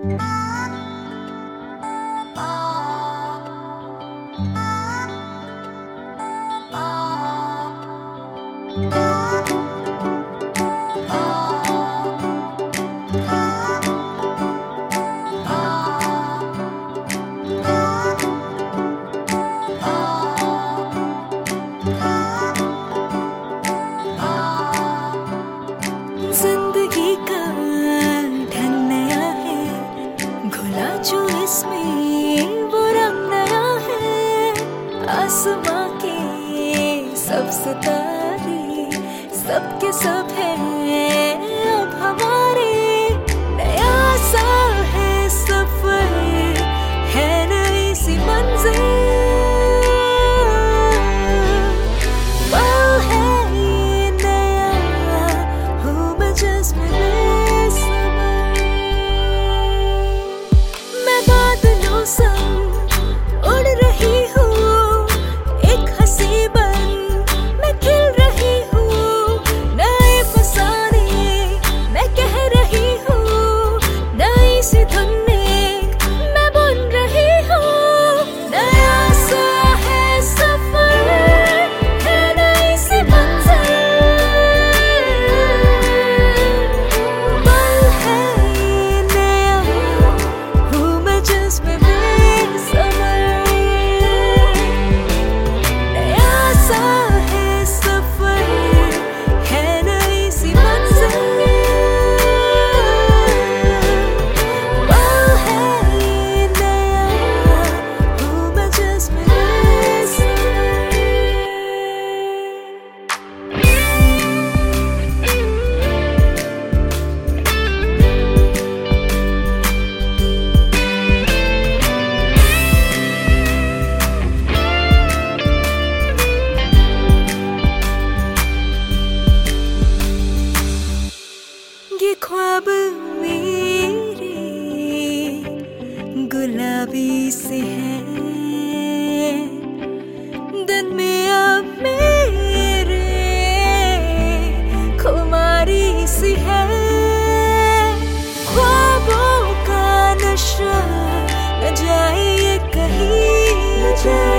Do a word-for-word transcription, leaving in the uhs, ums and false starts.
जिंदगी का ढंग नया है, घुला जो इसमें वो रंग नया है। आसमां के सब सितारे सबके सब है अब हमारे। नया सा है सफर, है नई सी मंजिल। उड़ रही हूँ एक हंसी बन, मैं खिल रही हूँ नए फसाने मैं कह रही हूँ। नई सी धुन में मैं बुन रही हूँ। नया सा है सफर, है नई सी मंजिल। पल है ये नया, हूँ मैं जिसमें ये ख्वाब मेरे गुलाबी से हैं, दिन में अब मेरे खुमारी सी है। ख्वाबों का नशा न जाए कहीं, न जाए